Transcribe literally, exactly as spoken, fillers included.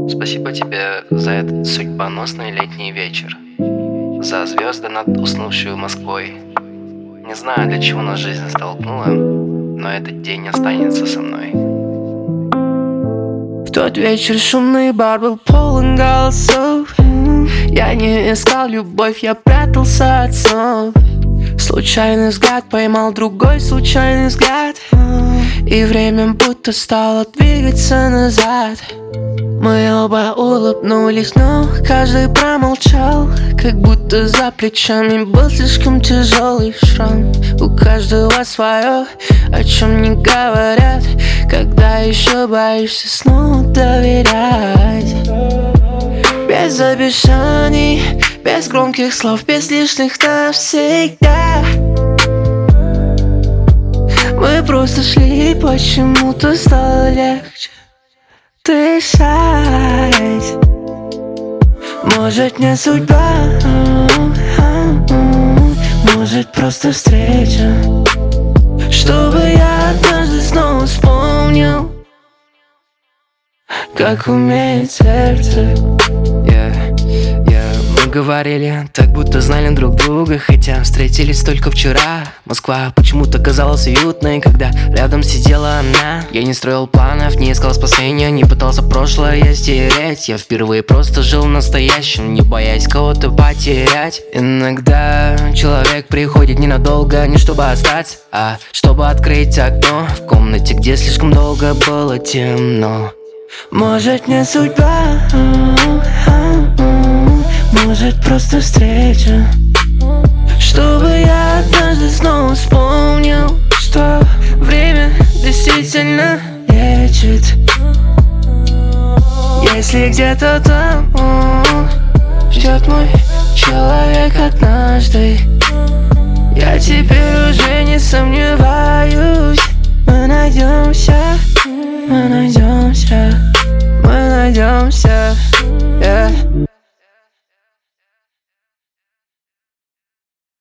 Спасибо тебе за этот судьбоносный летний вечер, за звезды над уснувшей Москвой. Не знаю, для чего нас жизнь столкнула, но этот день останется со мной. В тот вечер шумный бар был полон голосов. Я не искал любовь, я прятался от снов. Случайный взгляд поймал другой случайный взгляд, и время будто стало двигаться назад. Мы оба улыбнулись, но каждый промолчал, как будто за плечами был слишком тяжелый шрам. У каждого свое, о чем не говорят, когда еще боишься снова доверять. Без обещаний, без громких слов, без лишних навсегда. Мы просто шли, почему-то стало легче дышать. Может, не судьба, может, просто встреча, чтобы я однажды снова вспомнил, как умеет сердце. Yeah, yeah. Мы говорили, так будто знали друг друга, хотя встретились только вчера. Москва почему-то казалась уютной, когда рядом сидела она. Я не строил планов, не искал спасения, не пытался прошлое стереть. Я впервые просто жил настоящим, не боясь кого-то потерять. Иногда человек приходит ненадолго, не чтобы остаться, а чтобы открыть окно в комнате, где слишком долго было темно. Может, не судьба, может, просто встреча, чтобы я однажды снова вспомнил, что время действительно лечит. Если где-то там ждет мой человек однажды, я теперь уже не сомневаюсь, мы найдемся, мы найдемся.